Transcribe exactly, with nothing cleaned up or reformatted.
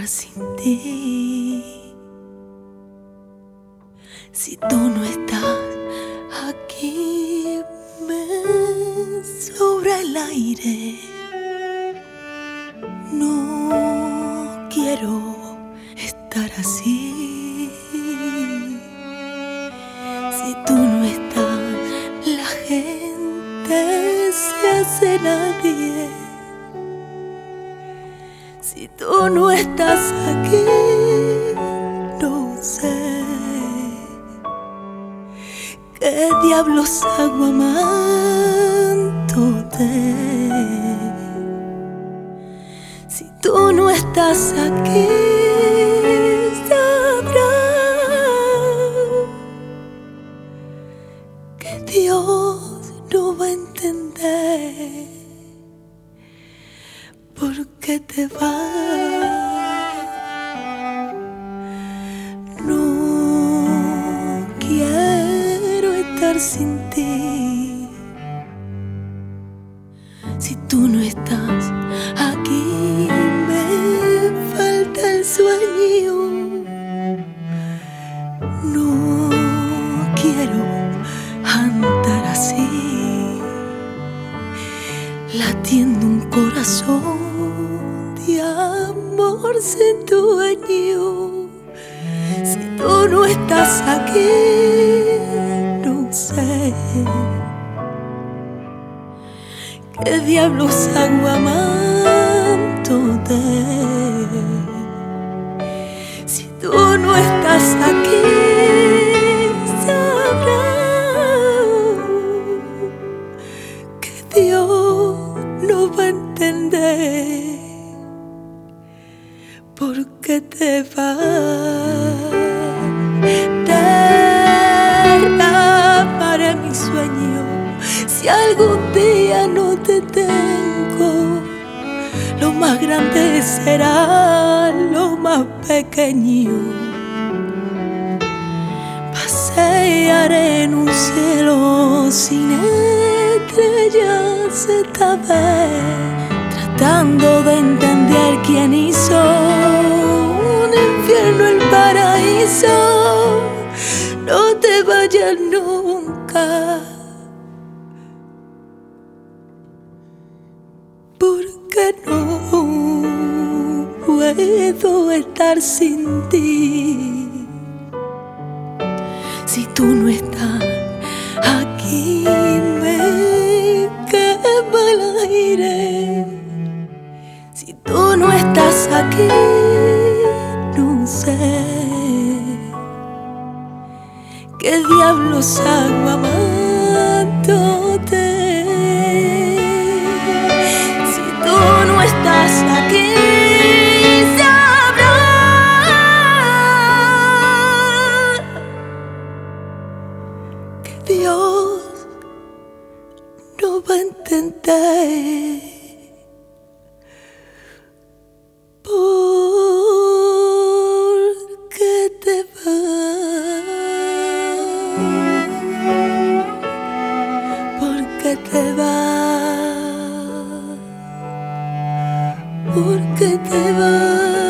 sin ti. Si tú no estás aquí, me sobra el aire. No quiero estar así. Si tú no estás, la gente se hace nadie. Si tú no estás aquí, no sé qué diablos hago amándote. Si tú no estás aquí, sabrás que Dios no va a entender por qué te vas. No quiero estar sin ti. Si tú no estás aquí, me falta el sueño. No quiero andar así, latiendo un corazón de amor sin dueño. Si tú no estás aquí, no sé qué diablos hago amándote. Si tú no estás aquí, sabrás que Dios no va a entender por qué te vas. Derramaré mi sueño si algún día no te tengo. Lo más grande será lo más pequeño. Pasearé en un cielo sin estrellas esta vez, tratando de entender quién hizo un infierno el paraíso. No te vayas nunca, porque no puedo estar sin ti. Si tú no estás aquí, me quema el aire. Si tú no estás aquí, no sé qué diablos hago amándote. Si tú no estás aquí, sabrás que Dios no va a entender por qué te vas. ¿Por qué te vas? ¿Por qué te vas?